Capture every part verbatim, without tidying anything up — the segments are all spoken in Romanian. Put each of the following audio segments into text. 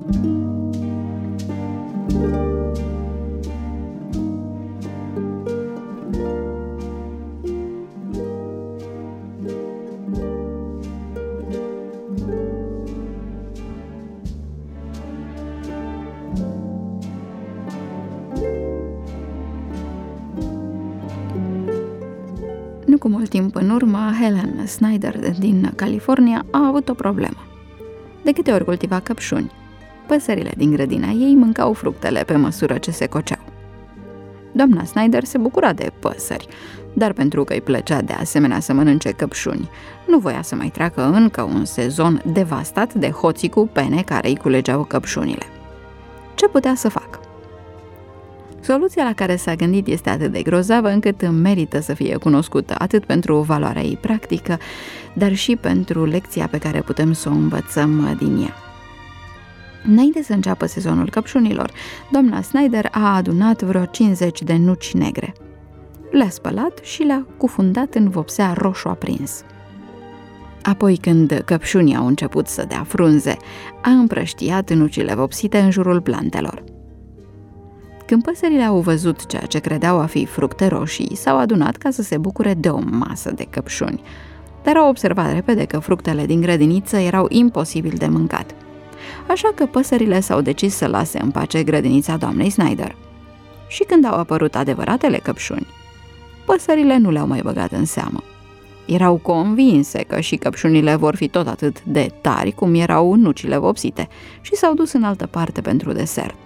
Nu cu mult timp în urmă, Helen Snyder din California a avut o problemă. De câte ori cultiva căpșuni, păsările din grădina ei mâncau fructele pe măsură ce se coceau. Doamna Snyder se bucura de păsări, dar pentru că îi plăcea de asemenea să mănânce căpșuni, nu voia să mai treacă încă un sezon devastat de hoții cu pene care îi culegeau căpșunile. Ce putea să facă? Soluția la care s-a gândit este atât de grozavă încât merită să fie cunoscută atât pentru valoarea ei practică, dar și pentru lecția pe care putem să o învățăm din ea. Înainte să înceapă sezonul căpșunilor, doamna Snyder a adunat vreo cincizeci de nuci negre. Le-a spălat și le-a cufundat în vopsea roșu aprins. Apoi, când căpșunii au început să dea frunze, a împrăștiat nucile vopsite în jurul plantelor. Când păsările au văzut ceea ce credeau a fi fructe roșii, s-au adunat ca să se bucure de o masă de căpșuni, dar au observat repede că fructele din grădiniță erau imposibil de mâncat. Așa că păsările s-au decis să lase în pace grădinița doamnei Snyder. Și când au apărut adevăratele căpșuni, păsările nu le-au mai băgat în seamă. Erau convinse că și căpșunile vor fi tot atât de tari cum erau nucile vopsite și s-au dus în altă parte pentru desert.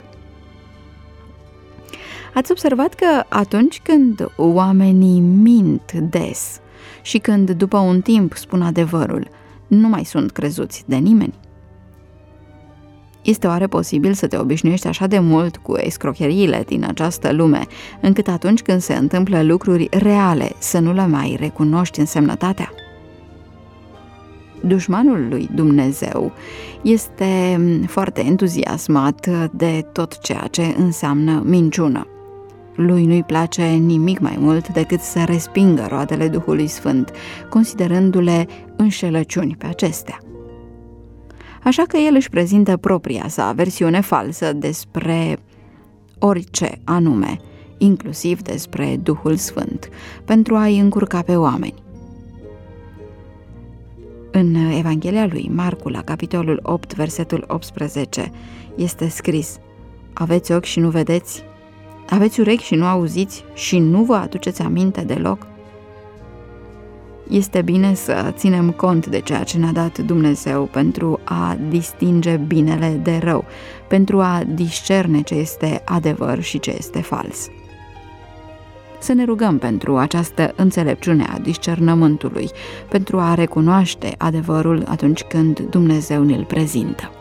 Ați observat că atunci când oamenii mint des și când după un timp spun adevărul, nu mai sunt crezuți de nimeni? Este oare posibil să te obișnuiești așa de mult cu escrocheriile din această lume, încât atunci când se întâmplă lucruri reale să nu le mai recunoști însemnătatea? Dușmanul lui Dumnezeu este foarte entuziasmat de tot ceea ce înseamnă minciună. Lui nu-i place nimic mai mult decât să respingă roadele Duhului Sfânt, considerându-le înșelăciuni pe acestea. Așa că el își prezintă propria sa versiune falsă despre orice anume, inclusiv despre Duhul Sfânt, pentru a-i încurca pe oameni. În Evanghelia lui Marcu, la capitolul opt, versetul optsprezece, este scris: aveți ochi și nu vedeți? Aveți urechi și nu auziți și nu vă aduceți aminte deloc? Este bine să ținem cont de ceea ce ne-a dat Dumnezeu pentru a distinge binele de rău, pentru a discerne ce este adevăr și ce este fals. Să ne rugăm pentru această înțelepciune a discernământului, pentru a recunoaște adevărul atunci când Dumnezeu ne-l prezintă.